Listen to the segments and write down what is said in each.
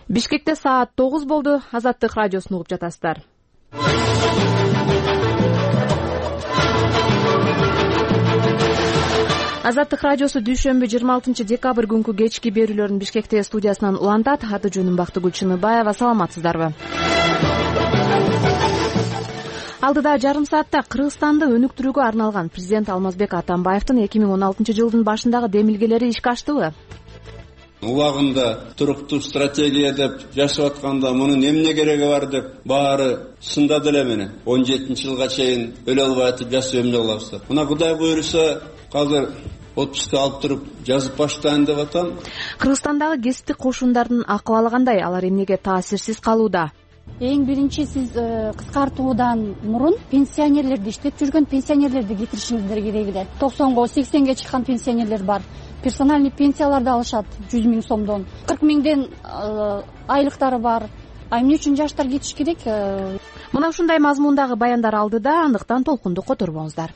Бишкекте саат 9 болду. Азаттык радиосун угуп жатасыздар. Азаттык радиосу дүйшөмбү 26 декабрь күнкү кечки берүүлөрүн Бишкекте студиясынан улантат. Аты жөнүм Бактыгүл Чыныбаева. Саламатсыздарбы? Алдыда жарым саатта Кыргызстанды өнүктүрүүгө арналган президент Алмазбек Атамбаевдин 2016 жылдын башындагы демилгелери ишке аштыбы? Убагында туруктуу стратегия деп жашап атканда мунун эмне кереги бар деп баары сындады эле мени. 17 жылга чейин өлө албай атып жашап эмне кылабыз деп. Мына Кудай буйруса азыр отпускка алып туруп жазып баштайын деп атам. Кыргызстандагы кесиптик кошундардын акыбалы кандай? Алар эмнеге таасирсиз калууда? Эң биринчи сиз кыскартуудан мурун пенсионерлерди, иштеп жүргөн пенсионерлерди кетиришиңиздер керек эле. 90го 80ге чыккан пенсионерлер бар. Персональный пенсияларды алышат 100 000 сомдон. 40 000ден айлыктары бар. Эмне үчүн жаштар кетиш керек? Мына ушундай мазмундагы баяндар алдыда, андыктан толкунду которбоңуздар.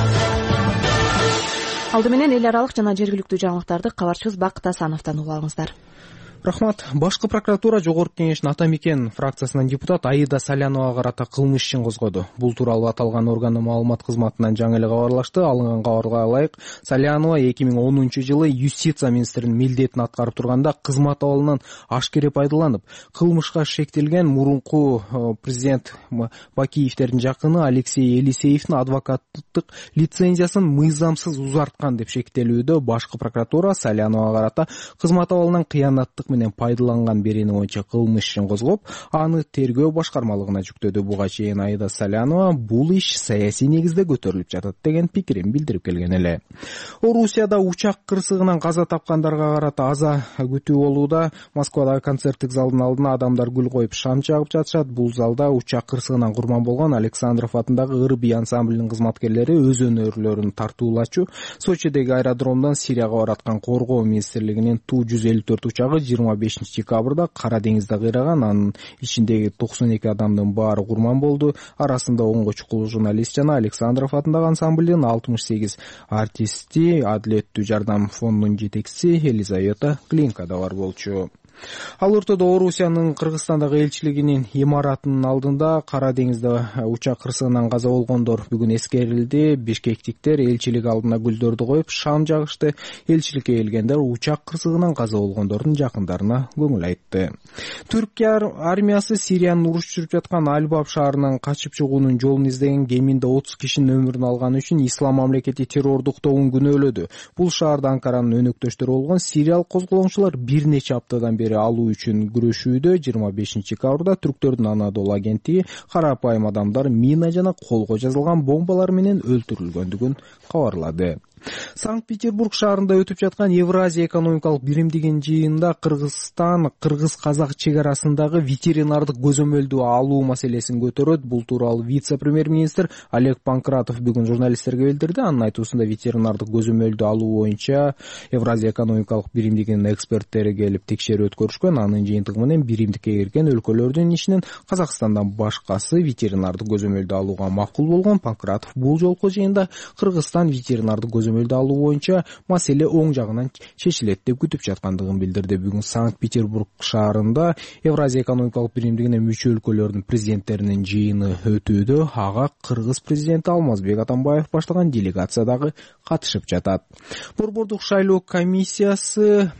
Алды менен эл аралык жана жергиликтүү жаңылыктарды кабарчыбыз Бакыт Асановдон угуп алыңыздар. Рахмат. Башкы прокуратура Жогорку Кеңештин Ата Мекен фракциясынан депутат Аида Саляновага карата кылмыш ишин козгоду. Бул тууралуу аталган органдын маалымат кызматынан жаңы эле кабарлашты. Алынган кабарга ылайык, Салянова 2010 жылы юстиция министринин милдетин аткарып турганда кызмат абалынан ашкере пайдаланып, кылмышка шектелген мурунку президент Бакиевдердин жакыны Алексей Елисеевдин адвокаттык лицензиясын мыйзамсыз узарткан деп шектелүүдө башкы прокуратура Саляновага карата кызмат абалынан кыянаттык менен пайдаланган берени боюнча кылмыш ишин козгоп, аны тергөө башкармалыгына жүктөдү. Буга чейин Аида Салянова бул иш саясий негизде көтөрүлүп жатат деген пикирин билдирип келген эле. Орусияда учак кырсыгынан каза тапкандарга карата аза күтүү болууда. Москвадагы концерттик залдын алдына адамдар гүл коюп шам чагып жатышат. Бул залда учак кырсыгынан курман болгон Александров атындагы ыр-бий ансамблинин кызматкерлери өз өнөрлөрүн тартуулачу. Сочидеги аэродромдон Сирияга бараткан коргоо министрлигинин Ту-154 учагы 25 декабрда Кара деңизде кыйраган. Анын ичиндеги 92 адамдын баары курман болду. Арасында оңго чукул журналист жана Александров атындагы ансамблдин 68 артисти, Адилеттүү жардам фондунун жетекчиси Елизавета Клинка да бар болчу. Ал ортодо Орусиянын Кыргызстандагы элчилигинин имаратынын алдында Кара деңизде учак кырсыгынан каза болгондор бүгүн эскерилди. Бишкектиктер элчилик алдына гүлдөрдү коюп шам жагышты. Элчиликке келгендер учак кырсыгынан каза болгондордун жакындарына көңүл айтты. Түркия армиясы Сириянын уруш жүрүп жаткан Албаб шаарынан качып чыгуунун жолун издеген кеминде 30 кишинин өмүрүн алганы үчүн Ислам мамлекети террордук тобун күнөөлөдү. Бул шаарда Анкаранын өнөктөштөрү болгон сириялык козголоңчулар бир нече аптадан бери алуу үчүн күрөшүүдө. 25 декабрда түрктөрдүн Анадолу агенттиги карапайым адамдар мина жана колго жазылган бомбалар менен өлтүрүлгөндүгүн кабарлады. Санкт-Петербург шаарында өтүп жаткан Евразия экономикалык биримдигинин жыйынында Кыргызстан кыргыз-казак чек арасындагы ветеринардык көзөмөлдү алуу маселесин көтөрөт. Бул тууралуу вице-премьер-министр Олег Панкратов бүгүн журналисттерге билдирди. Анын айтуусунда ветеринардык көзөмөлдү алуу боюнча Евразия экономикалык биримдигинин эксперттери келип текшерүү өткөрүшкөн. Анын жыйынтыгы менен биримдикке кирген өлкөлөрдүн ичинен Казакстандан башкасы ветеринардык көзөмөлдү алууга макул болгон. Панкратов бул жолку жыйында Кыргызстан ветеринардык көзөмөлдү алуу боюнча маселе оң жагынан чечилет деп күтүп жаткандыгын билдирди. Бүгүн Санкт-Петербург шаарында Евразия экономикалык биримдигине мүчө өлкөлөрдүн президенттеринин жыйыны өтүүдө. Ага Кыргыз президенти Алмазбек Атамбаев баштаган делегация дагы катышып жатат. Борбордук шайлоо комиссиясы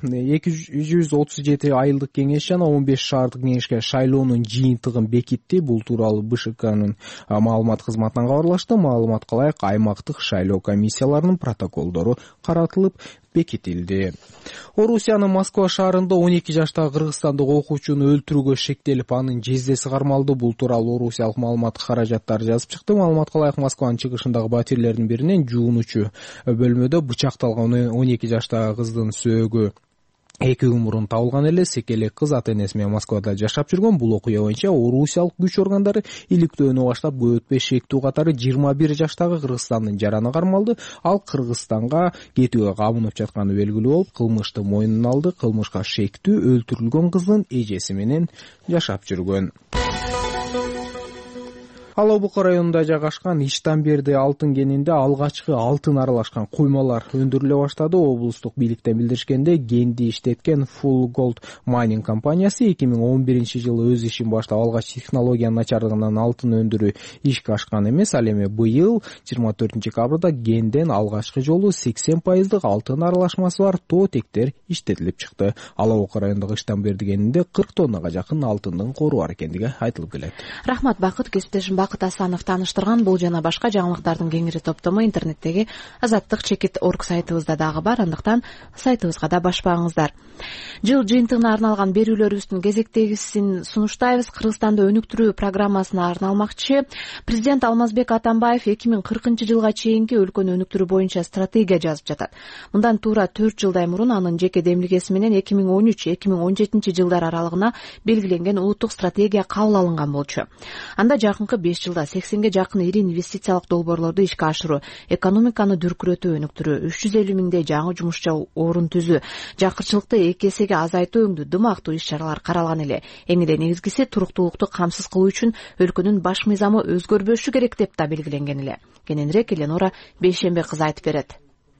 237 айылдык кеңеш жана 15 шаардык кеңешке шайлоонун жыйынтыгын бекитти. Бул тууралуу БШКнын маалымат кызматынан кабарлашты. Маалыматка ылайык, аймактык шайлоо комиссияларынын протоколдору каратылып бекитилди. Орусиянын Москва шаарында 12 жаштагы кыргызстандык окуучуну өлтүрүүгө шектелип, анын жездеси кармалды. Бул тууралуу орусиялык маалымат каражаттар жазып чыкты. Маалыматка ылайык, Москванын чыгышындагы батирлердин биринен жуунучу бөлмөдө бычакталган 12 жаштагы кыздын сөөгү 2 күн мурун табылган эле. Секелек кыз ата-энеси менен Москвада жашап жүргөн. Бул окуя боюнча орусиялык күч органдары иликтөөнү баштап, көп өтпөй шектүү катары 21 жаштагы Кыргызстандын жараны кармалды. Ал Кыргызстанга кетүүгө кабынып жатканы белгилүү болуп, кылмышты мойнуна алды. Кылмышка шектүү өлтүрүлгөн кыздын эжеси менен жашап жүргөн. Ала Бука районунда жайгашкан Иштанберди алтын кенинде алгачкы алтын аралашкан куймалар өндүрүлө баштады. Облустук бийликтен билдиришкенде, кенди иштеткен Full Gold Mining компаниясы 2011-жылы өз ишин баштап алгач технологиянын начардыгынан алтын өндүрүү ишке ашкан эмес. Ал эми быйыл 24-декабрда кенден алгачкы жолу 80% алтын аралашмасы бар тоотектер иштетилип чыкты. Ала Бука районундагы Иштанберди кенинде 40 тоннага жакын алтындын кору бар экендиги айтылып келет. Рахмат Бакыт. Кесиптешим Бакыт Асанов тааныштырган бул жана башка жаңылыктардын кеңири топтому интернеттеги azаттык.org сайтыбызда дагы бар. Андыктан сайтыбызга да башпаңыздар. Жыл жыйынтыгына арналган берүүлөрүбүздүн кезектегисин сунуштайбыз. Кыргызстанда өнүктүрүү программасына арналмакчы. Президент Алмазбек Атамбаев 2040-жылга чейинки өлкөнү өнүктүрүү боюнча стратегия жазып жатат. Мындан туура 4 жылдай мурун анын жеке демилгеси менен 2013-2017 жылдар аралыгына белгиленген улуттук стратегия кабыл алынган болчу. Анда жакынкы 5 жылда 80ге жакын ири инвестициялык долбоорлорду ишке ашыруу, экономиканы дүркүрөтүү өнүктүрүү, 350 миңдей жаңы жумушча орун түзүү, жакырчылыкты 2 эсеге азайтуу өңдүү дымактуу иш-чаралар каралган эле. Эң эле негизгиси туруктуулукту камсыз кылуу үчүн өлкөнүн баш мыйзамы өзгөрбөшү керек деп да белгиленген эле. Кененирээк Эленора Бейшембе кызы айтып берет.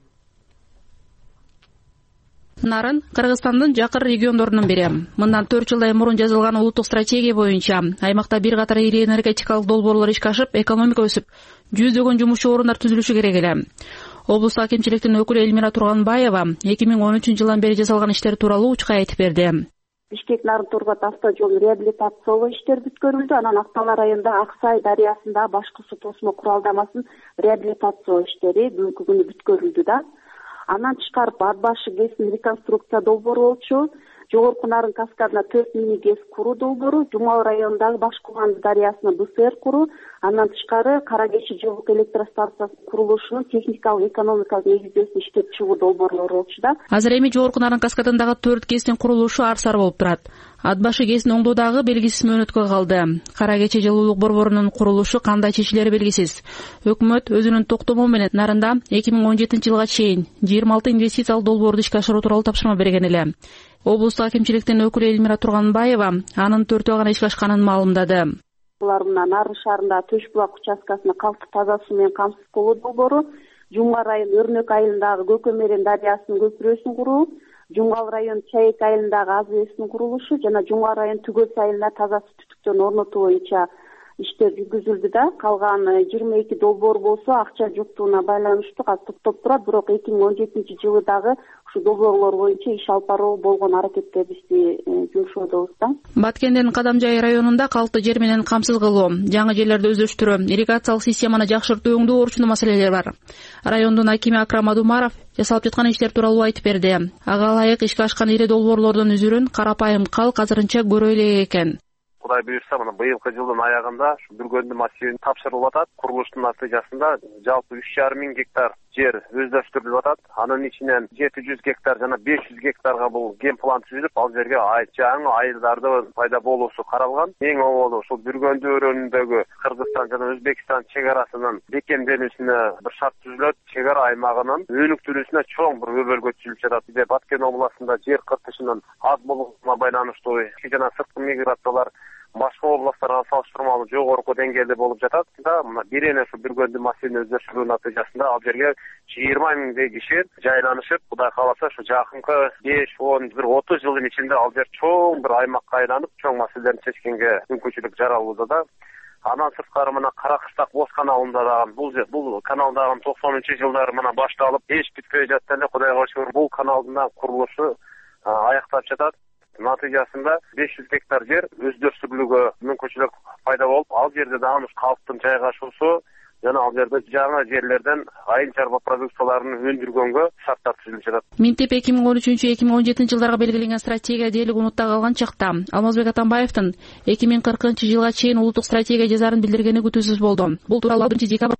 Нарын Кыргызстандын жакыр региондорунун бири. Мындан 4 жылдай мурун жазылган улуттук стратегия боюнча аймакта бир катар ири энергетикалык долбоорлор ишке ашып, экономика өсүп, жүздөгөн жумушчу орундар түзүлүшү керек эле. Облус акимчиликтин өкүлү Элмира Турганбаева 2013-жылдан бери жасалган иштер тууралуу учка айтып берди. Бишкек Нарын-Торгот автожолун реабилитациялоо иштери бүткөрүлдү. Анан Актала районунда Аксай дарыясында башкы суу тосмо куралдамасын реабилитациялоо иштери бүгүнкү күнү бүткөрүлдү да. Андан тышкары ат башы ГЭСин реконструкция долбоору болчу. Жогорку Нарын каскадына 4 мини ГЭС куруу долбоору, Жумал районундагы Башкулан дарыясына БСР куруу, андан тышкары Кара Кечи жылуулук электростанциясынын курулушунун техникалык экономикалык негиздөөсүн иштеп чыгуу долбоорлору болчу да. Азыр эми Жогорку Нарын каскадындагы 4 ГЭСтин курулушу арсар болуп турат. Ат башы ГЭСин оңдоодагы белгисиз мөөнөткө калды. Кара Кечи жылуулук борборунун курулушу кандай чечилери белгисиз. Өкмөт өзүнүн токтому менен Нарында 2017-жылга чейин 26 инвестициялык долбоорду ишке ашыруу тууралуу тапшырма берген эле. Облустук акимчиликтин өкүлү Элмира Турганбаева анын 4-өө гана ишке ашканын маалымдады. Булар мына Нарын шаарындагы Төш булак участкасына калкты таза суу менен камсыз кылуу долбоору, Жумга район Өрнөк айылындагы Көкөмерен дарыясынын көпүрөсүн куруу, Жумгал район Чайык айылындагы АЗСнин курулушу жана Жумга район Түгөс айылына таза суу түтүктөрүн орнотуу боюнча иштер жүргүзүлдү да. Калган 22 долбоор болсо акча жоктугуна байланыштуу токтоп турат, бирок 2017-жылы дагы ушу долбоорлор боюнча иш алып баруу болгон аракеттерибизди жүргүзөбүз да. Баткендин Кадамжай районунда калкты жер менен камсыз кылуу, жаңы жерлерди өздөштүрүү, ирригациялык системаны жакшыртуу өңдүү орчундуу маселелер бар. Райондун акими Акрам Адумаров жасалып жаткан иштер тууралуу айтып берди. Ага ылайык ишке ашкан ири долбоорлордун үзүрүн карапайым калк азырынча көрө элек экен. Кудай буюрса, мына быйылкы жылдын аягында ушу Бүргөндү массивин тапшырылып атат. Курулуштун натыйжасында жалпы 3,5 миң гектар жер өздөштүрүлүп атат. Анын ичинен 700 гектар жана 500 гектарга бул ген план түзүлүп, ал жерге жаңы айылдардын пайда болуусу каралган. Эң оңолу ушул Бүргөндү өрөөнүндөгү Кыргызстан жана Өзбекстан чек арасынын бекемденүүсүнө бир шарт түзүлөт. Чек ара аймагынын өнүктүрүүсүнө чоң бир өбөлгө түзүлүп жатат. Биде Баткен областында жер кыртышынын аз болуусуна байланыштуу жана сырткы миграциялар башка областтарга салыштырмалуу жогорку деңгээлде болуп жатат да. Мына бирене ушу Бүргөндү массивин өздөштүрүү натыйжасында ал жерге 20 миңдей киши жайланышып, Кудай кааласа ушу жакынкы 5-10 бир 30 жылдын ичинде ал жер чоң бир аймакка айланып, чоң маселелерди чечкенге мүмкүнчүлүк жаралууда да. Андан сырткары мына Каракыштак Боз каналында дагы бул канал дагы 90-жылдары мына башталып, эч бүтпөй жатты эле. Кудайга шүгүр, бул каналдын курулушу аяктап жатат. Натыйжасында 500 гектар жер өздөштүрүлүүгө мүмкүнчүлүк пайда болуп, ал жерде дагы калктын жайгашуусу жана ал жерде жаңы жерлерден айыл чарба продукцияларын өндүргөнгө шарттар түзүлүп жатат. Минтип 2013-2017 жылдарга белгиленген стратегия дээрлик унутта калган чакта Алмазбек Атамбаевдин 2040-жылга чейин улуттук стратегия жазарын билдиргени күтүүсүз болду. Бул тууралуу 1-декабрда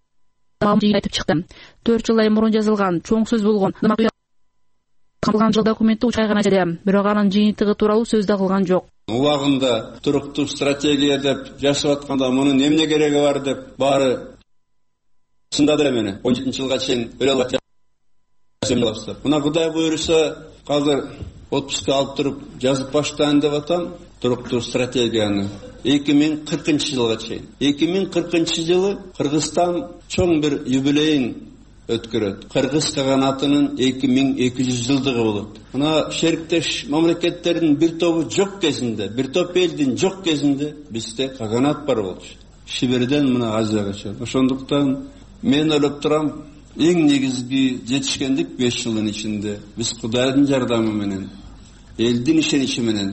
айтып чыкты. 4 жылдай мурун жазылган, чоң сөз болгон калган жыл документти учай гана жазды, бирок анын жыйынтыгы тууралуу сөз да кылган жок. Убагында туруктуу стратегия деп жашап атканда мунун эмне кереги бар деп баары сындады эле мени. 17-жылга чейин өлө албайт жасап. Мына Кудай буйруса, азыр отпускка алып туруп жазып баштайын деп атам туруктуу стратегияны. 2040 чейин. 2040 жылы Кыргызстан чоң бир юбилейин өткөрөт. Кыргыз каганатынын 2200 жылдыгы болот. Мына шериктеш мамлекеттердин бир тобу жок кезинде, бир топ элдин жок кезинде бизде каганат бар болчу. Шиберден мына Азияга. Ошондуктан мен ойлоп турам, эң негизги жетишкендик 5 жылдын ичинде биз Кудайдын жардамы менен, элдин ишеничи менен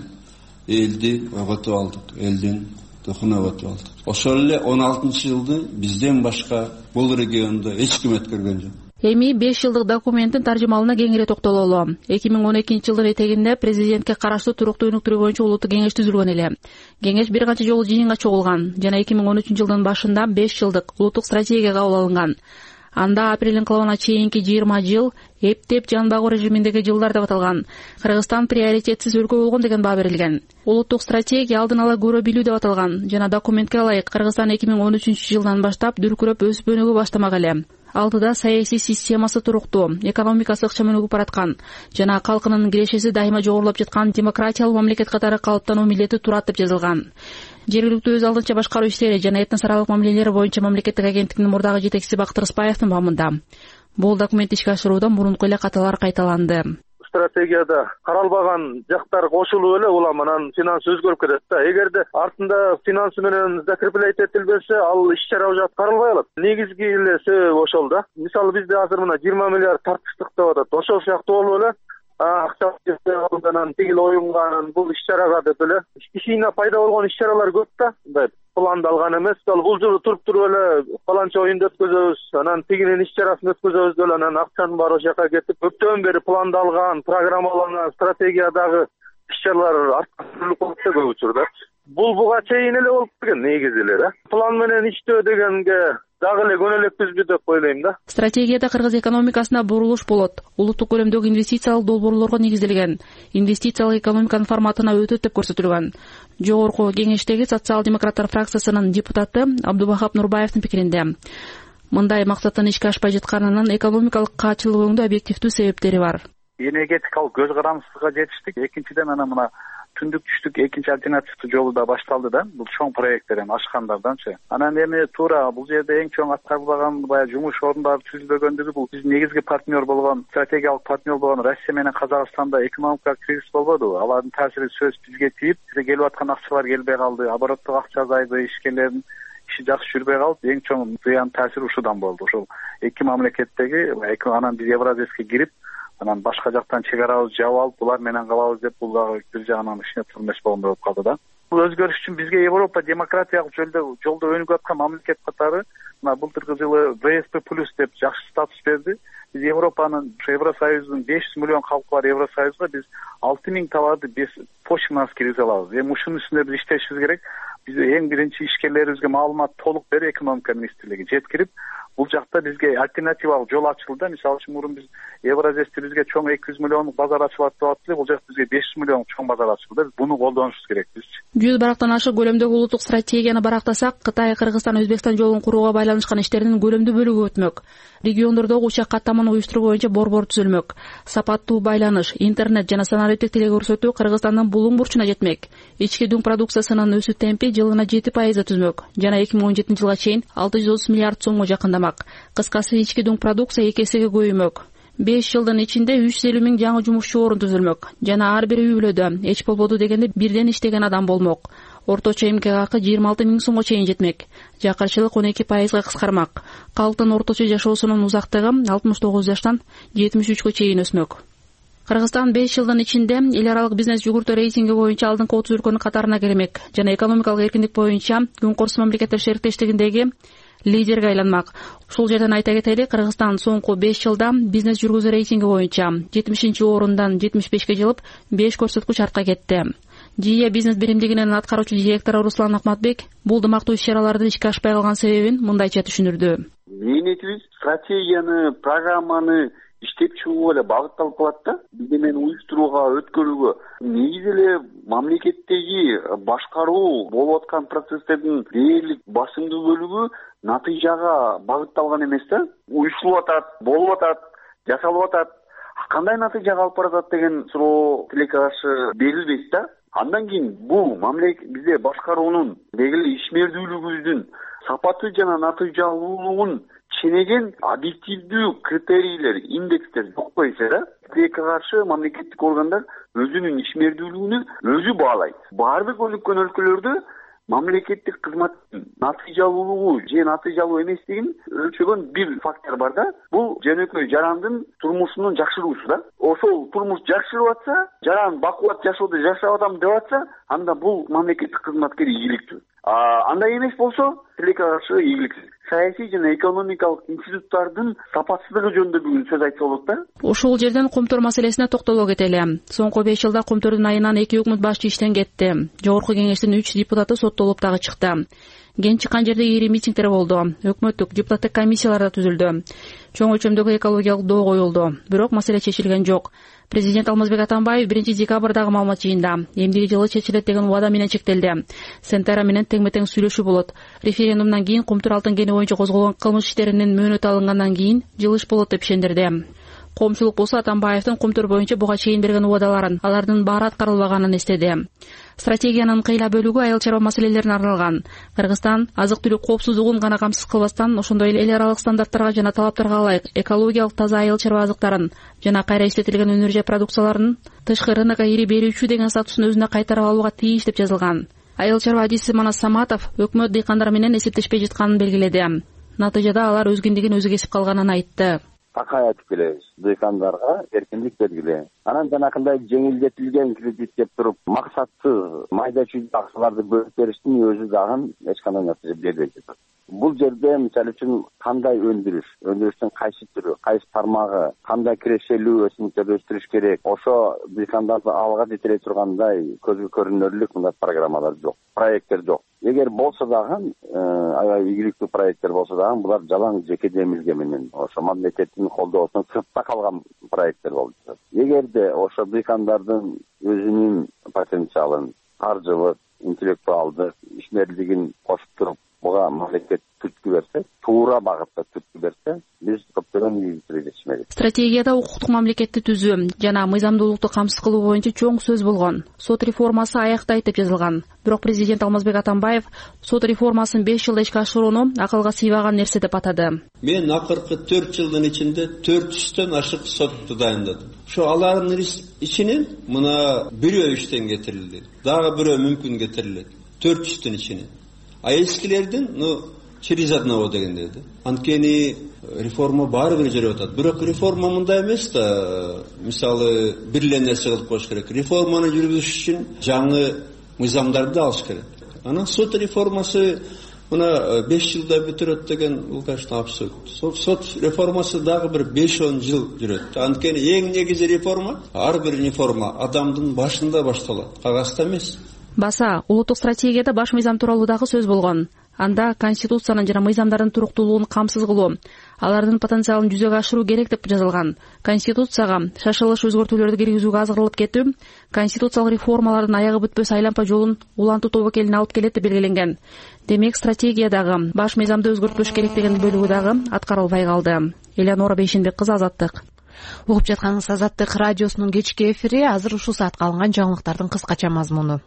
элди оготуп алдык, элдин рухун оготуп алдык. Ошол эле 16 жылды бизден башка бул региондо эч ким өткөргөн жок. Эми 5 жылдык документтин таржымалына кеңири токтололу. 2012 жылдын этегинде президентке караштуу туруктуу өнүктүрүү боюнча улуттук кеңеш түзүлгөн эле. Кеңеш бир канча жолу жыйынга чогулган жана 2013 жылдын башында 5 жылдык улуттук стратегия кабыл алынган. Анда апрелдин кылыбына чейинки 20 жыл эптеп жан багуу режиминдеги жылдар деп аталган. Кыргызстан приоритетсиз өлкө болгон деген баа берилген. Улуттук стратегия алдын ала көрө билүү деп аталган жана документке ылайык Кыргызстан 2013 жылдан баштап дүркүрөп өсүп өнүгүп баштамак эле. Алдыда саясий системасы туруктуу, экономикасы ыкчам өнүгүп бараткан жана калкынын кирешеси дайыма жогорулуп жаткан демократиялык мамлекет катары калыптануу милдети турат деп жазылган. Жергиликтүү өз алдынча башкаруу иштери жана этнос аралык мамилелер боюнча мамлекеттик агенттиктин мурдагы жетекчиси Бактыр Ыспаевдин бамында. Бул документти ишке ашырууда мурунку эле каталар кайталанды. Стратегияда каралбаган жактар кошулуп эле улам анан финанс өзгөрүп кетет да. Эгерде артында финансы менен закреплять этилбесе, ал иш-чара уже каралбай калат. Негизги эле себеби ошол да. Мисалы бизде азыр мына 20 миллиард тартыштык деп атат. Ошол сыяктуу болуп эле акча алгандан тигил оюнга бул иш-чарага деп эле кичине пайда болгон иш-чаралар көп да. Мындай пландалган эмес. Бул жылы туруп эле баланча оюнду өткөзөбүз, анан тигинин иш-чарасын өткөзөбүз деп анан акчанын баары ошол жака кетип, көптөн бери пландалган, программаланган стратегиядагы иш-чаралар артка сүрүлүп калат да көп учурда. Бул буга чейин эле болуп келген негизи эле да. План менен иштөө дегенге дагы эле көнөлөкпүзбү деп ойлойм да. Стратегияда кыргыз экономикасына бурулуш болот. Улуттук көлөмдөгү инвестициялык долбоорлорго негизделген. Инвестициялык экономиканын форматына өтөт деп көрсөтүлгөн. Жогорку кеңештеги социал-демократтар фракциясынын депутаты Абдубахап Нурбаевдин пикиринде мындай максаттын ишке ашпай жатканынын экономикалык каачылык өңдүү объективдүү себептери бар. Энергетикалык көз карандысызга жетиштик. Экинчиден мына түндүк түштүк экинчи альтернативдүү жолу да башталды да. Бул чоң проекттерден ашкандарданчы. Анан эми туура бул жерде эң чоң аткарылбаган баягы жумуш орундары түзүлбөгөндүгү бул биздин негизги партнер болгон, стратегиялык партнер болгон Россия менен Казакстанда экономикалык кризис болбодубу? Алардын таасири сөзсүз бизге тийип, бизге келип аткан акчалар келбей калды, обороттук акча азайды, ишкерлердин иши жакшы жүрбөй калып, эң чоң зыян таасири ушудан болду. Ошол эки мамлекеттеги анан биз Евразияске кирип, анан башка жактан чек арабызды жаап алып, булар менен калабыз деп бул дагы бир жагынан ишине турмеш болгондой болуп калды да. Бул өзгөрүш үчүн бизге Европа демократиялык жолдо өнүгүп аткан мамлекет катары мына былтыркы жылы ВСП+ деп жакшы статус берди. Биз Европанын, Евросоюздун 500 миллион калкы бар Евросоюзга биз 6000 товарды без пошлинасыз киргизе алабыз. Эми ушунун үстүндө биз иштешибиз керек. Биз эң биринчи ишкерлерибизге маалымат толук берип, экономика министрлиги жеткирип, бул жакта бизге альтернативалык жол ачылды. Мисалы үчүн мурун биз Евразиясте бизге чоң 200 миллиондук базар ачылат деп аттылы, бул жакта бизге 500 миллиондук чоң базар ачылды. Буну колдонушубуз керек биз. 100 барактан ашык көлөмдөгү улуттук стратегияны барактасак, Кытай, Кыргызстан, Өзбекстан жолун курууга байланышкан иштердин көлөмдүү бөлүгү өтмөк. Региондордогу учак каттаманы уюштуруу боюнча борбор түзүлмөк. Сапаттуу байланыш, интернет жана санариптик телекөрсөтүү Кыргызстандын булуң бурчуна жетмек. Ички дуң продукциясынын өсүү темпи жылына 7% түзмөк жана 2017 жылга чейин 630 миллиард сомго жакындамак. Кыскасы ички дуң продукция 2 эсеге көбөймөк. 5 жылдын ичинде 350 миң жаңы жумушчу орун түзүлмөк жана ар бир үй-бүлөдө эч болбоду дегенде бирден иштеген адам болмок. Орточо эмгек акы 26 миң сомго чейин жетмек. Жакырчылык 12%га кыскармак. Калктын орточо жашоосунун узактыгы 69 жаштан 73гө чейин өсмөк. Кыргызстан 5 жылдын ичинде эл аралык бизнес жүгүртүү рейтинги боюнча алдыңкы 30 өлкөнүн катарына кирмек жана экономикалык эркиндик боюнча Күн Корсо мамлекеттер шериктештигиндеги лидерге айланмак. Ушул жерден айта кетели, Кыргызстан соңку 5 жылда бизнес жүргүзүү рейтинги боюнча 70-орундан 75ге жылып, 5 көрсөткүч артка кетти. ЖИЭ бизнес биримдигинин аткаруучу директору Руслан Акматбек бул дымактуу иш-чаралардын ишке ашпай калган себебин мындайча түшүндүрдү. Ниетибиз стратегияны, программаны иштеп чыгууга эле багытталып калат да. Бизде менен уюштурууга, өткөрүүгө негизи эле мамлекеттеги башкаруу болуп аткан процесстердин дээрлик басымдуу бөлүгү натыйжага багытталган эмес да. Уюштурулуп атат, болуп атат, жасалып атат. Кандай натыйжага алып баратат деген суроо тилекке каршы берилбейт да. Андан кийин бул бизде башкаруунун деги эле ишмердүүлүгүбүздүн сапаты жана натыйжалуулугун ченеген объективдүү критерийлер, индекстер жок койсо да, тилекке каршы мамлекеттик органдар өзүнүн ишмердүүлүгүнү өзү баалайт. Баардык өнүккөн өлкөлөрдө мамлекеттик кызматтын натыйжалуулугу же натыйжалуу эместигин өлчөгөн бир фактор бар да, бул жөнөкөй жарандын турмушунун жакшыруусу да. Ошол турмуш жакшырып атса, жаран бакубат жашоодо жашап атам деп атса, анда бул мамлекеттик кызматкер ийгиликтүү. Андай эмес болсо, тилекке каршы ийгиликсиз. Саясий жана экономикалык институттардын сапатсыздыгы жөнүндө бүгүн сөз айтса болот да. Ушул жерден Кумтөр маселесине токтоло кетели. Соңку 5 жылда Кумтөрдүн айынан 2 өкмөт башчы иштен кетти. Жогорку кеңештин 3 депутаты соттолуп дагы чыкты. Ген чыккан жерде ири митингдер болду. Өкмөттүк депутаттык комиссиялар да түзүлдү. Чоң өлчөмдөгү экологиялык доо коюлду. Бирок маселе чечилген жок. Президент Алмазбек Атамбаев 1-декабрдагы маалымат жыйында эмдиги жылы чечилет деген убада менен чектелди. Сентара менен теңме-тең сүйлөшүү болот. Референдумдан кийин Кумтөр алтын кени боюнча козголгон кылмыш иштеринин мөөнөтү алынгандан кийин жылыш болот деп ишендирди. Коомчулук болсо Атамбаевдин Кумтөр боюнча буга чейин берген убадаларын, алардын баары аткарылбаганын эстеди. Стратегиянын кыйла бөлүгү айыл чарба маселелерине арналган. Кыргызстан азык-түлүк коопсуздугун гана камсыз кылбастан, ошондой эле эл аралык стандарттарга жана талаптарга ылайык экологиялык таза айыл чарба азыктарын жана кайра иштетилген өнөр жай продукцияларын тышкы рынокко ири берүүчү деген статусун өзүнө кайтарып алууга тийиш деп жазылган. Айыл чарба адиси Манас Саматов өкмөт дыйкандар менен эсептешпей жатканын белгиледи. Натыйжада алар өз киндигин өзү кесип калганын айтты. Такай айтып келебиз. Дыйкандарга эркиндик бергиле. Анан жанакындай жеңилдетилген кредит деп туруп, максатсыз майда-чүйдө акчаларды бөлүп бериштин өзү дагы эч кандай натыйжа бербей жатат. Бул жерде мисалы үчүн кандай өндүрүштүн кайсы түрү, кайсы тармагы, кандай кирешелүү өсүмдүктөрдү өстүрүш керек, ошо дыйкандарды алга жетире тургандай көзгө көрүнөрлүк мындай программалар жок, проекттер жок. Эгер болсо дагы, аябай ийгиликтүү проекттер болсо дагы, булар жалаң жеке демилге менен ошо мамлекеттин колдоосунан сыртта калган проекттер болуп жатат. Эгерде ошо дыйкандардын өзүнүн потенциалын, каржылык, интеллектуалдык ишмерлигин кошуп туруп, буга мамлекет түрткү берсе, туура багытта түрткү берсе, биз көптөгөн ийгиликтер жетишмек. Стратегияда укуктук мамлекетти түзүү жана мыйзамдуулукту камсыз кылуу боюнча чоң сөз болгон. Сот реформасы аяктайт деп жазылган. Бирок президент Алмазбек Атамбаев сот реформасын 5 жылда ишке ашырууну акылга сыйбаган нерсе деп атады. Мен акыркы 4 жылдын ичинде 400төн ашык сотту дайындадым. Ошо алардын ичинен мына бирөө иштен кетирилди. Дагы бирөө мүмкүн кетирилет. 400төн ичинен. А эскилердин, через одного дегендерди. Анткени реформа баары бир жүрүп атат. Бирок реформа мындай эмес да, мисалы бир эле нерсе кылып коюш керек. Реформаны жүргүзүш үчүн жаңы мыйзамдарды алыш керек. Анан сот реформасы мына 5 жылда бүтүрөт деген бул конечно абсурд. Сот реформасы дагы бир 5-10 жыл жүрөт. Анткени эң негизи реформа, ар бир реформа адамдын башында башталат, кагазда эмес. Баса, улуттук стратегияда баш мыйзам тууралуу дагы сөз болгон. Анда конституциянын жана мыйзамдардын туруктуулугун камсыз кылуу, алардын потенциалын жүзөгө ашыруу керек деп жазылган. Конституцияга шашылыш өзгөртүүлөрдү киргизүүгө азгырылып кетүү, конституциялык реформалардын аягы бүтпөс айлампа жолун улантуу тобокелине алып келет деп белгиленген. Демек, стратегиядагы баш мыйзамды өзгөртүш керек деген бөлүгү дагы аткарылбай калды. Элеонора Бейшенбек кызы, Азаттык. Угуп жатканыңыз Азаттык радиосунун кечки эфири. Азыр ушул саатка алынган жаңылыктардын кыскача мазмуну.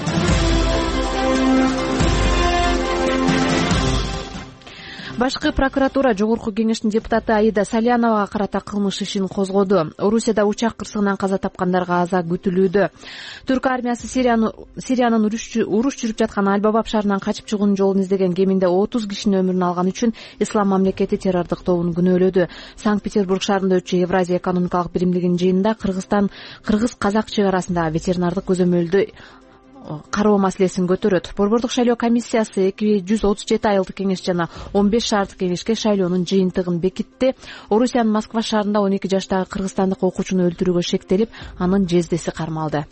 Башкы прокуратура Жогорку кеңештин депутаты Аида Саляновага карата кылмыш ишин козгоду. Орусияда учак кырсыгынан каза тапкандарга аза күтүлүүдө. Түрк армиясы Сириянын уруш жүрүп жаткан Аль-Бабаб шаарынан качып чыгуунун жолун издеген кеминде 30 кишинин өмүрүн алган үчүн Ислам мамлекети террордук тобун күнөөлөдү. Санкт-Петербург шаарында өтчү Евразия экономикалык биримдигинин жыйынында кыргыз-казак чек арасындагы ветеринардык көзөмөлдү кароо маселесин көтөрөт. Борбордук шайлоо комиссиясы 237 айылдык кеңеш жана 15 шаардык кеңешке шайлоонун жыйынтыгын бекитти. Орусиянын Москва шаарында 12 жаштагы кыргызстандык окуучуну өлтүрүүгө шектелип, анын жездеси кармалды.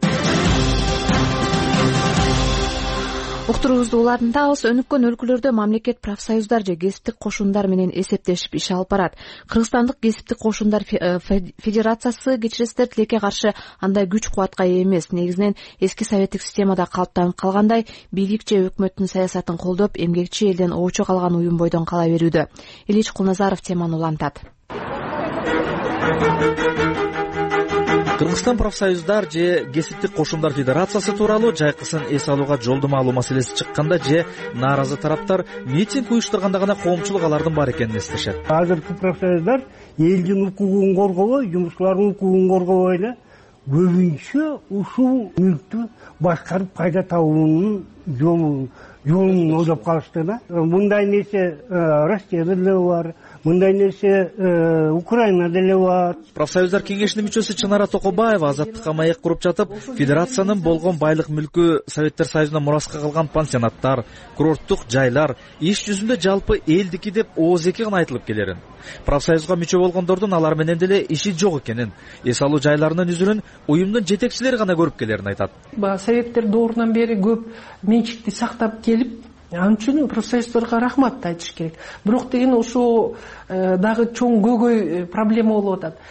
Уктуруубузду улантабыз. Өнүккөн өлкөлөрдө мамлекет профсоюздар же кесиптик кошундар менен эсептешип иш алып барат. Кыргызстандык кесиптик кошундар федерациясы, кечиресиздер, тилекке каршы андай күч кубатка ээ эмес. Негизинен эски советтик системада калыптанып калгандай, бийлик же өкмөттүн саясатын колдоп, эмгекчи элден оочу калган уюм бойдон кала берүүдө. Илич Кулназаров теманы улантат. Кыргызстан профсоюздар же кесиптик кошумдар федерациясы тууралуу жайкысын эс алууга жолдомо алуу маселеси чыкканда же нааразы тараптар митинг уюштурганда гана коомчулук алардын бар экенин эстешет. Азыркы профсоюздар элдин укугун коргобой, жумушчулардын укугун коргобой эле көбүнчө ушул мүлктү башкарып кайда табуунун жолун ойлоп калышты да. Мындай нерсе Россияда деле бар, мындай нерсе Украинада деле бар. Профсоюздар кеңешинин мүчөсү Чынара Токобаева азаттыкка маек куруп жатып, федерациянын болгон байлык мүлкү Советтер Союзуна мураска калган пансионаттар, курорттук жайлар иш жүзүндө жалпы элдики деп ооз-эки гана айтылып келерин. Профсоюзга мүчө болгондордун алар менен деле иши жок экенин, эс алуу жайларынын үзүрүн уюмдун жетекчилери гана көрүп келерин айтат. Советтер доорунан бери көп менчикти сактап келип, ал үчүн профсоюздарга рахмат айтыш керек. Бирок деген ошо дагы чоң көйгөй проблема болуп атат.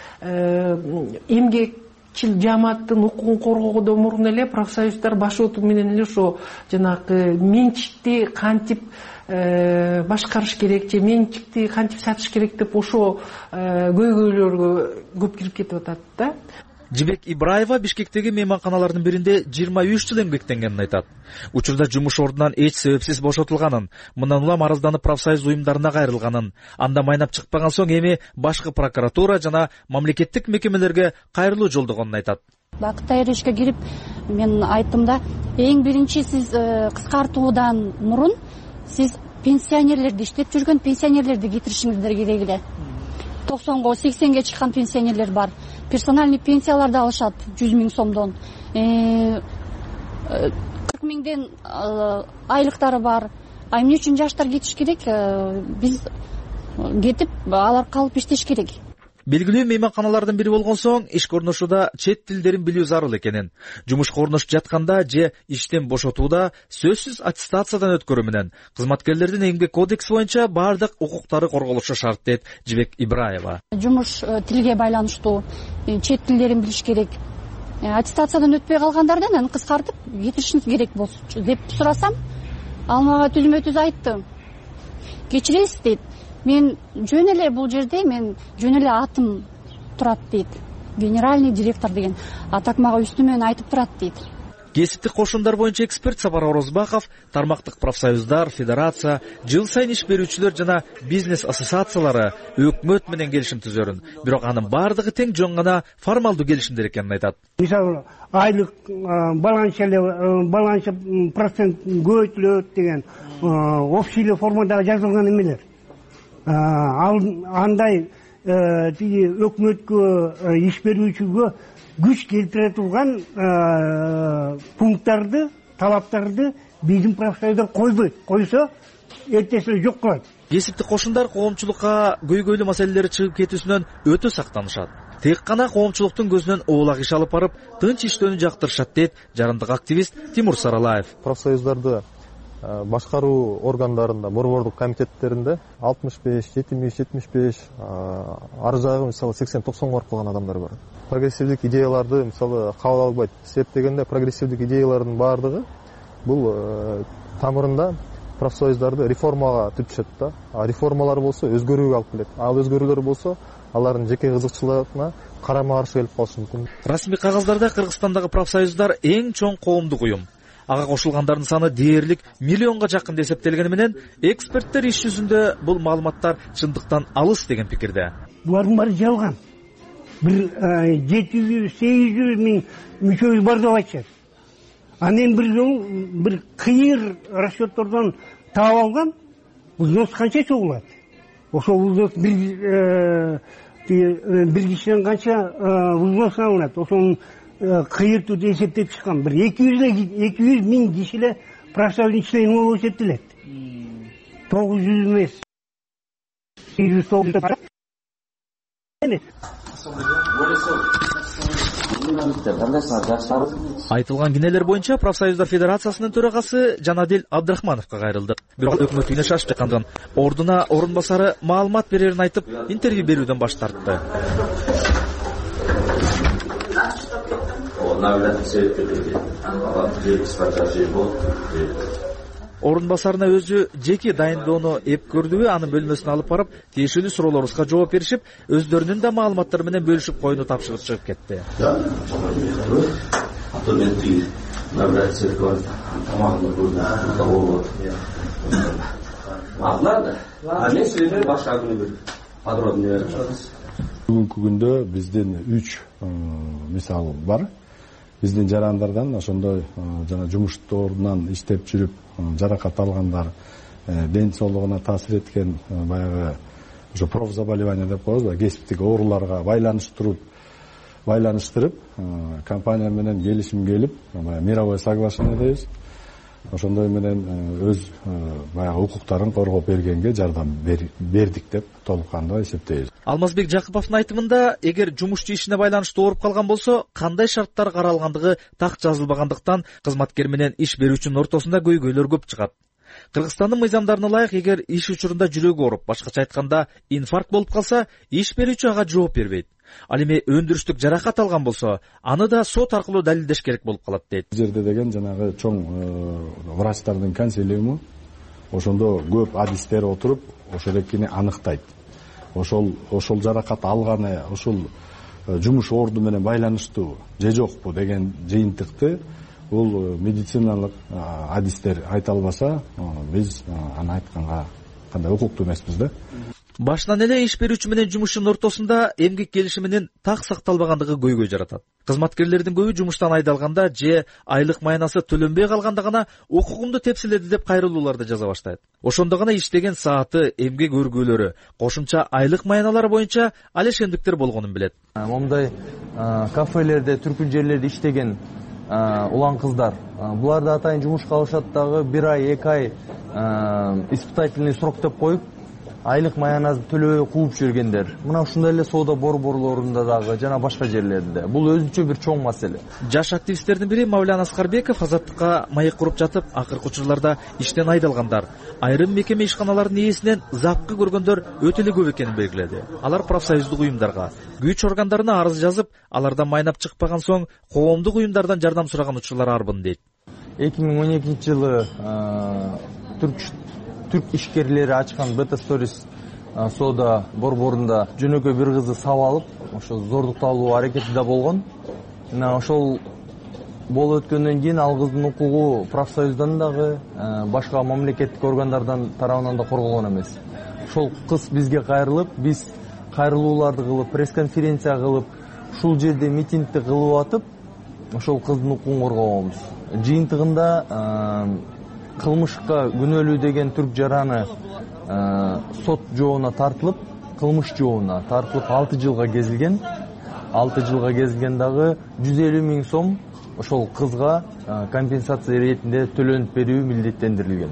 Эмгекчил жааматтын укугун коргоодо мурун эле профсоюздар башоту менен эле ошо жанагы менчикти кантип башкарыш керек же менчикти кантип сатыш керек деп ошо көйгөйлөргө көп кирип кетип атат да. Жибек Ибраева Бишкектеги мейманканалардын биринде 23 жыл эмгектенгенин айтат. Учурда жумуш ордунан эч себепсиз бошотулганын, мындан улам арызданып профсоюз уюмдарына кайрылганын, анда майнап чыкпаган соң эми башкы прокуратура жана мамлекеттик мекемелерге кайрылуу жолдогонун айтат. Бакыт Айрешке кирип мен айттым да, эң биринчи сиз кыскартуудан мурун сиз пенсионерлерди иштеп жүргөн пенсионерлерди кетиришиңиздер керек эле. 90го 80ге чыккан пенсионерлер бар. Персональный пенсияларды алышат 100 000 сомдон. 40 000ден айлыктары бар. Эмне үчүн жаштар кетиш керек? Биз кетип алар калып иштеш керек. Белгилүү мейманканалардын бири болгон соң иш корношуда чет тилдерин билүү зарыл экенин, жумушка орношуп жатканда же иштен бошотууда сөзсүз аттестациядан өткөрүү менен кызматкерлердин эмгек кодекси боюнча баардык укуктары корголушу шарт дейт Жибек Ибраева. Жумуш тилге байланыштуу, чет тилдерин билиш керек. Аттестациядан өтпөй калгандардан аны кыскартып кетиришиңиз керек болсу деп сурасам, ал мага түзмө-түз айтты. Кечиресиз дейт. Мен жөн эле бул жерде мен жөн эле атым турат дейт. Генеральный директор деген атак мага үстүмөн айтып турат дейт. Кесиптик кошумдар боюнча эксперт Сапар Орозбаков тармактык профсоюздар, федерация, жыл сайын иш берүүчүлөр жана бизнес ассоциациялары өкмөт менен келишим түзөрүн. Бирок анын бардыгы тең жөн гана формалдуу келишимдер экенин айтат. Мисалы, айлык баланча процент көбөйтүлөт деген общий формада жазылган эмелер. Андай тиги өкмөткө иш берүүчүгө күч келтире турган пункттарды, талаптарды биздин профсоюздар койбойт. Койсо эртеси жок кылат. Кесиптик кошумдар коомчулукка көйгөйлүү маселелери чыгып кетүүсүнөн өтө сактанышат. Тек гана коомчулуктун көзүнөн оолак иш алып барып, тынч иштөөнү жактырышат дейт жарандык активист Тимур Саралаев. Профсоюздарды башкаруу органдарында, борбордук комитеттеринде 65, 70, 75, ары жагы мисалы 80-90 барып калган адамдар бар. Прогрессивдик идеяларды мисалы кабыл албайт. Себеп дегенде прогрессивдик идеялардын баардыгы бул тамырында профсоюздарды реформага түшөт да. Реформалар болсо өзгөрүүгө алып келет. Ал өзгөрүүлөр болсо алардын жеке кызыкчылыгына карама-каршы келип калышы мүмкүн. Расмий кагаздарда Кыргызстандагы профсоюздар эң чоң коомдук уюм. Ага кошулгандардын саны дээрлик миллионго жакын эсептелгени менен эксперттер иш жүзүндө бул маалыматтар чындыктан алыс деген пикирде. Булардын баары жалган. Бир 700-800 миң мүчөбүз бар деп айтышат. Анан бир кыйыр расчеттордон таап алган взнос канча чогулат? Ошо взнос бир кишиден канча взнос алынат? Ошонун кыйыр түрдө эсептеп чыккан. Бир 200 миң кишиле профсоюздун члены болуп эсептелет. 900 эмес. 890. Айтылган кинелер боюнча профсоюздар федерациясынын төрагасы Жанадил Абдрахмановго кайрылды. Бирок өкмөт үйүнө шашып жаткандан ордуна орун басары маалымат берерин айтып, интервью берүүдөн баш тартты. орун басарына өзү жеке дайындоону эп көрдүбү, анын бөлмөсүнө алып барып, тиешелүү суроолорубузга жооп беришип, өздөрүнүн да маалыматтары менен бөлүшүп коюуну тапшырып чыгып кетти. Бүгүнкү күндө биздин 3 мисал бар. Биздин жарандардан ошондой жана жумуштарынан иштеп жүрүп жаракат алгандар, ден соолугуна таасир эткен баягы ошо профзаболевание деп коебуз, кесиптик ооруларга байланыштырып компания менен келишим келип, мировое соглашение дейбиз. Ошондой менен өз баягы укуктарын коргоп бергенге жардам бердик деп толуккандуу эсептейбиз. Алмазбек Жакыповдун айтымында, эгер жумушчу ишине байланыштуу ооруп калган болсо, кандай шарттар каралгандыгы так жазылбагандыктан кызматкер менен иш берүүчүнүн ортосунда көйгөйлөр көп чыгат. Кыргызстандын мыйзамдарына ылайык, эгер иш учурунда жүрөгү ооруп, башкача айтканда инфаркт болуп калса, иш берүүчү ага жооп бербейт. Ал эми өндүрүштүк жаракат алган болсо, аны да сот аркылуу далилдеш керек болуп калат дейт. Бул жерде деген жанагы чоң врачтардын консилиуму, ошондо көп адистер отуруп, ошолердикини аныктайт. Ошол жаракат алганы, ошол жумуш орду менен байланыштуу же жокпу деген жыйынтыкты бул медициналык адистер айта албаса, биз аны айтканга кандай укуктуу эмеспиз да. Башынан эле иш берүүчү менен жумушчунун ортосунда эмгек келишиминин так сакталбагандыгы көйгөй жаратат. Кызматкерлердин көбү жумуштан айдалганда же айлык маянасы төлөнбөй калганда гана укугумду тепселеди деп кайрылууларды жаза баштайт. Ошондо гана иштеген сааты, эмгек өргүүлөрү, кошумча айлык маyaналары боюнча алешендиктер болгонун билет. Момундай кафелерде, түркүн жерлерде иштеген улан кыздар, буларды атайын жумушка алышат дагы 1 ай, 2 ай испытательный срок деп коюп, айлык маяназды төлөбөй кууп жүргендер. Мына ушундай эле соода борборлорунда дагы жана башка жерлерде. Бул өзүнчө бир чоң маселе. Жаш активисттердин бири Мавлян Аскарбеков Азаттыкка маек куруп жатып, акыркы учурларда иштен айдалгандар, айрым мекеме ишканаларынын ээсинен запкы көргөндөр өтө эле көп экенин белгиледи. Алар профсоюздук уюмдарга, күч органдарына арыз жазып, алардан майнап чыкпаган соң коомдук уюмдардан жардам сураган учурлар арбын дейт. 2012-жылы Түрк ишкерлери ачкан Бета Stories соода борборунда жөнөкөй бир кызды сап алып, ошо зордукталуу аракети да болгон. Мына ошол болуп өткөндөн кийин ал кыздын укугу профсоюздан дагы, башка мамлекеттик органдардан тарабынан да корголгон эмес. Ошол кыз бизге кайрылып, биз кайрылууларды кылып, пресс-конференция кылып, ушул жерде митингди кылып атып, ошол кыздын укугун коргогонбуз. Жыйынтыгында кылмышка күнөөлүү деген түрк жараны сот жообуна тартылып, кылмыш жообуна тартылып 6 жылга кезилген. 6 жылга кезилген дагы 150 000 сом ошол кызга компенсация иретинде төлөнүп берүү милдеттендирилген.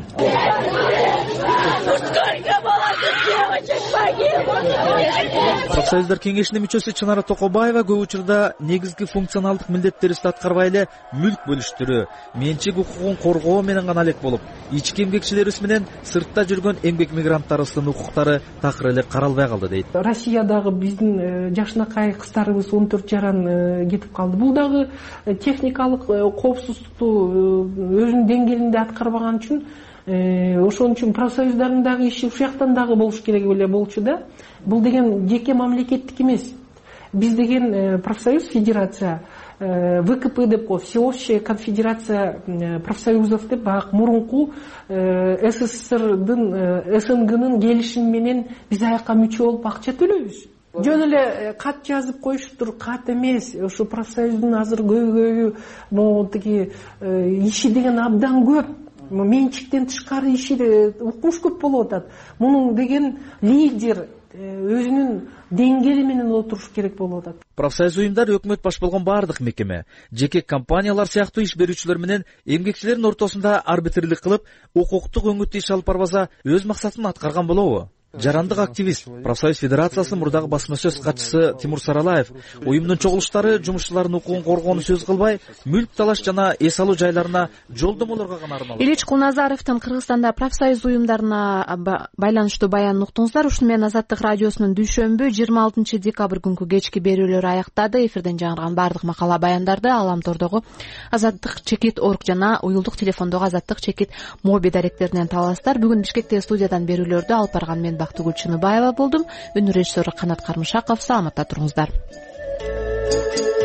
Профсоюздар кеңешинин мүчөсү Чынара Токобаева көп учурда негизги функционалдык милдеттерибизди аткарбай эле мүлк бөлүштүрүү, менчик укугун коргоо менен гана элек болуп, ички эмгекчилерибиз менен сыртта жүргөн эмгек мигранттарыбыздын укуктары такыр эле каралбай калды дейт. Россиядагы биздин жакшынакай кыздарыбыз 14 жаран кетип калды. Бул дагы техникалык коопсуздукту өзүнүн деңгээлинде аткарбаган үчүн ошон үчүн профсоюздардын дагы иши ушул жактан дагы болуш керек эле болчу да. Бул деген жеке мамлекеттик эмес. Биз деген профсоюз, федерация, ВКП деп коебуз, Всеобщая конфедерация профсоюзов деп, баягы мурунку СССРдын, СНГнын келишими менен биз аяка мүчө болуп акча төлөйбүз. Жөн эле кат жазып коюшуптур, кат эмес. Ошо профсоюздун азыр көйгөйү, могу тиги иши деген абдан көп. Менчиктен тышкары иши укмуш көп болуп атат. Мунун деген лидер өзүнүн деңгээли менен отуруш керек болуп атат. Профсоюз уюмдар өкмөт баш болгон баардык мекеме, жеке компаниялар сыяктуу иш берүүчүлөр менен эмгекчилердин ортосунда арбитрлик кылып, укуктук өңүттүү иш алып барбаса, өз максатын аткарган болобу? жарандык активист, профсоюз федерациясынын мурдагы басма сөз катчысы Тимур Саралаев уюмдун чогулуштары жумушчулардын укугун коргоону сөз кылбай, мүлк талаш жана эс алуу жайларына жолдомолорго гана арналган. Ильич Кулназаровдун Кыргызстанда профсоюз уюмдарына байланыштуу баянын уктуңуздар. Ушуну менен Азаттык радиосунун дүйшөмбү 26 декабрь күнкү кечки берүүлөрү аяктады. Эфирден жаңырган бардык макала баяндарды Аламтордогу Азаттык чекит орг жана уюлдук телефондогу Азаттык чекит моби даректеринен таба аласыздар. Бүгүн Бишкектеги студиядан берүүлөрдү алып барган мен Бактыгүл Чыныбаева болдум. Үнү режиссеру Канат Кармышаков. Саламатта туруңуздар.